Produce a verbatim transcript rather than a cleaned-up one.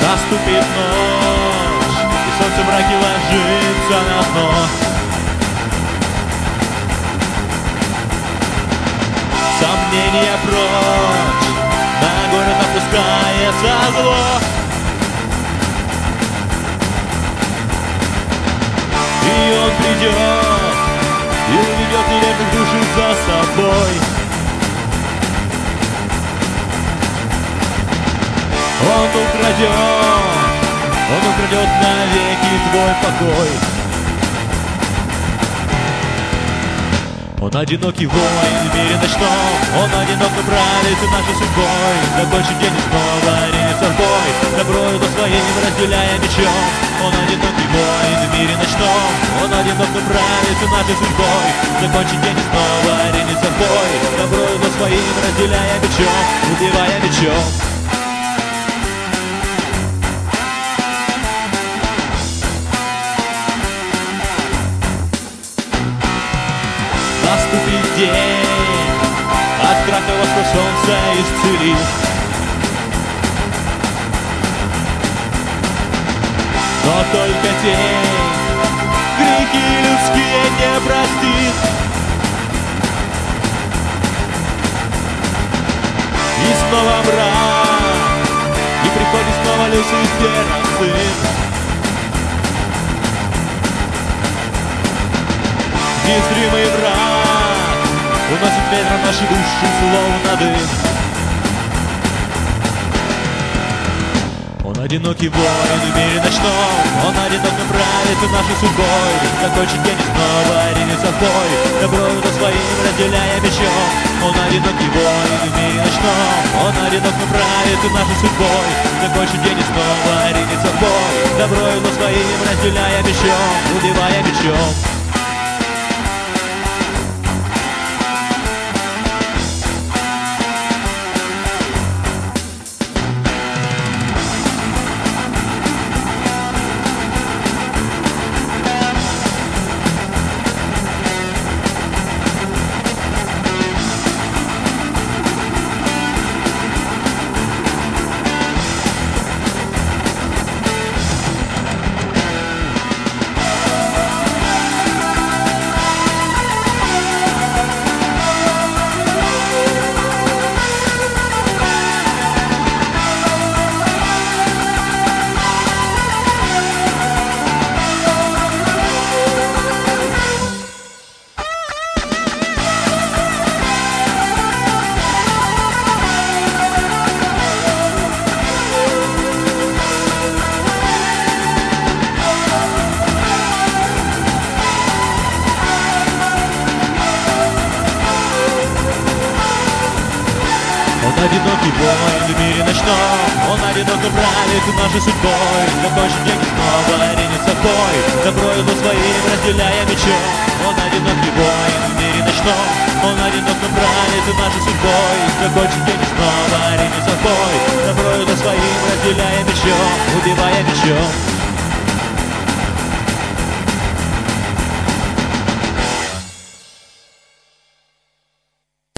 Наступит ночь, и солнце в мраке ложится на дно. Сомнения прочь, на город опускается зло. И он придет, и уведет неверных души за собой. Он украдет, он украдет навеки твой покой. Он одинокий воин в мире ночном, он одиноко правит нашей судьбой. Закончит день и снова ринется в бой, доброю до своим разделяя мечом. Он одинокий воин в мире ночном, он одиноко правит нашей судьбой. Закончит день и снова ринется в бой, доброю до своим разделяя мечом, убивая мечом. Наступит день, от страха восход солнца исцелит. Но только день грехи людские не простит. И снова мрак, и приходит снова Люцифера сын. Незримый враг уносит ветром наши души, словно дым. Он одинокий воин в мире ночном, он одиноко правит нашей судьбой. Закончит день и снова ринется в бой, доброю до своим разделяя мечом. Он одинокий воин в мире ночном, он одиноко правит нашей судьбой. Закончит день и снова ринется в бой, доброю до своим разделяя мечом, убивая мечом. Он одинокий воин в мире ночном, он одиноко правит нашей судьбой. Закончит день и снова ринется в бой, доброю до своим разделяя мечом. Он одинокий воин в мире ночном, он одиноко правит нашей судьбой. Закончит день и снова ринется в бой, доброю до своим разделяя мечом, убивая мечом.